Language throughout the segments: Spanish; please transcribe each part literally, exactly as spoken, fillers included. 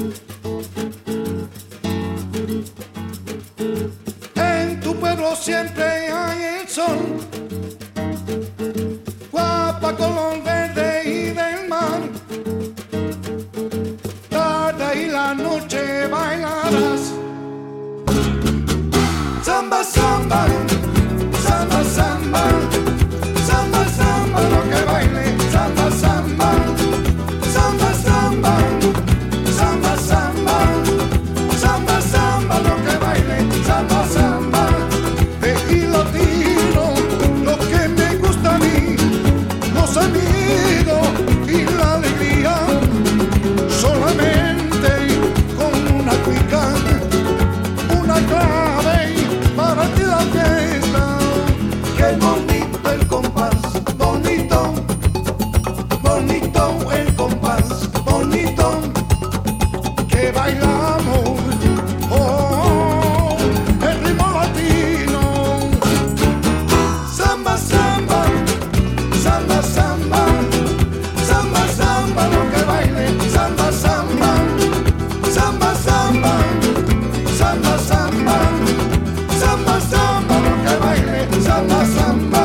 En tu pueblo siempre hay el sol, guapa color verde y del mar. Tarde y la noche bailarás. Samba, samba, samba, samba, samba, samba, lo que baile. Samba, samba, samba, samba, samba, samba, samba, samba, lo que baile. Samba, samba, de latino, lo que me gusta a mí, los amigos y la alegría, solamente con una cuica, una clave para ti la fiesta. Qué bonito el compás, bonito, bonito el compás, bonito que bailamos. Oh, el ritmo latino. Samba, samba, samba, samba, samba, samba, lo que baile. Samba, samba, samba, samba, samba, samba, samba, samba, lo que baile. Samba, samba.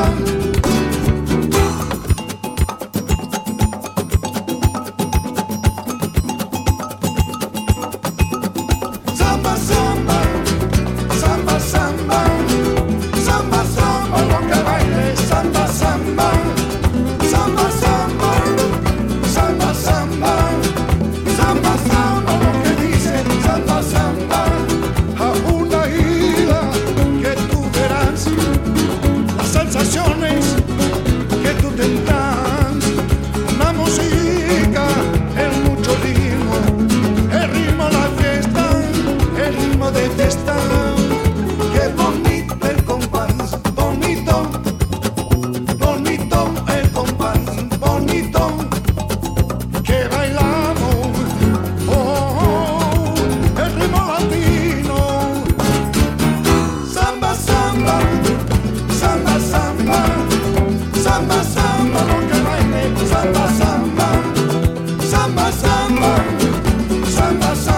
Samba, samba, samba, samba, samba, samba, lo que baile. Samba, samba, samba, samba, samba, samba, samba, samba, lo que dice. Samba, samba, a una isla que tú verás, las sensaciones que tú tendrás, una música, el mucho ritmo, el ritmo la fiesta, el ritmo de fiesta. Qué bonito el compás, bonito, bonito el compás, bonito que bailamos. Oh, el ritmo latino. Samba, samba, samba, samba, samba, samba, lo que baile. Samba, samba, samba, samba, samba, samba.